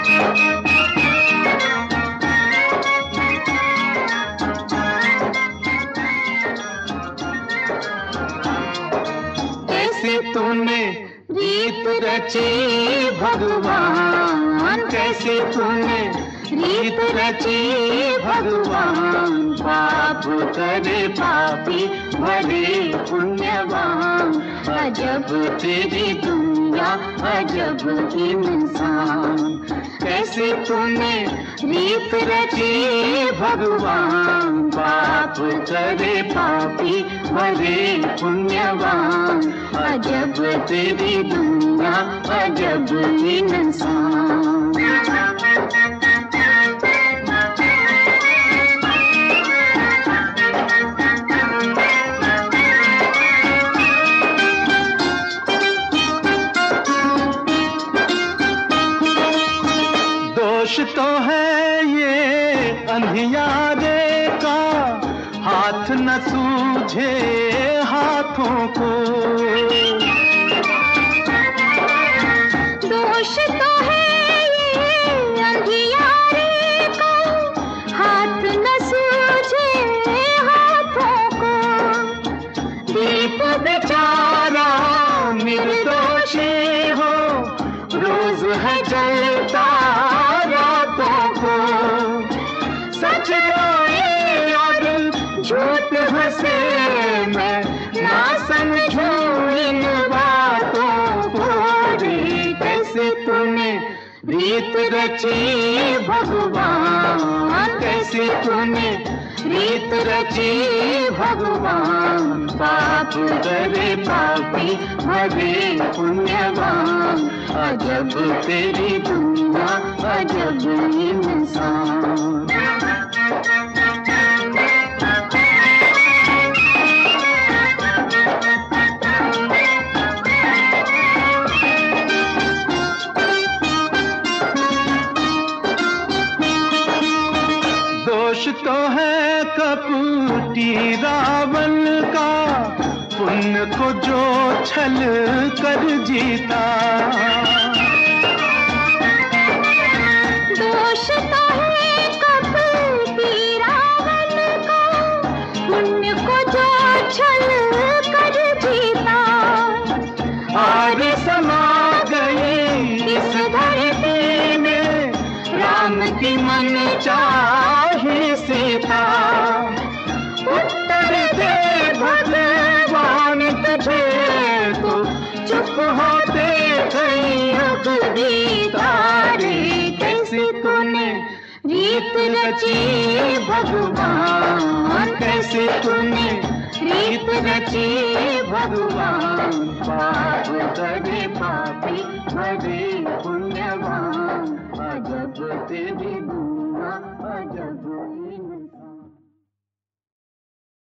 कैसे तूने रीत रची भगवान, कैसे तूने रीत रची भगवान, पाप करे पापी भरे पुण्यवान, अजब तेरी दुनिया अजब इंसान। कैसे तूने रीत रची भगवान, पाप करे पापी भरे पुण्यवान, अजब तेरी दुनिया अजब इंसान। दोष तो है ये अंधियारे का, हाथ न सूझे हाथों को। दोष तो है ये अंधियारे का, हाथ न सूझे हाथों को। दीप बेचारा निर्दोषी हो, रोज है जलता रातों को। सच रोए और झूठ हंसे, मैं ना समझूं इन बातों को। रे कैसे तूने रीत रची भगवान, कैसे तूने रीत रची भगवान, पाप करे पापी भरे पुण्यवान, अजब तेरी दुनिया अजब इंसान। दोष तो है कपटी रावण का, पुण्य को जो छल कर जीता। दोष तो है कपटी रावण का, पुण्य को जो छल कर जीता। आर्य समा गई इस धरती में, राम की मन चाहे सीता। उत्तर दे भगवान तुझे, तो चुप होते कहीं अगदीदारे। कैसे तूने रीत रची भगवान, कैसे तूने रीत रची भगवान, पाप करे पापी भरे पुण्यवान, अजब तेरी दुनिया अजब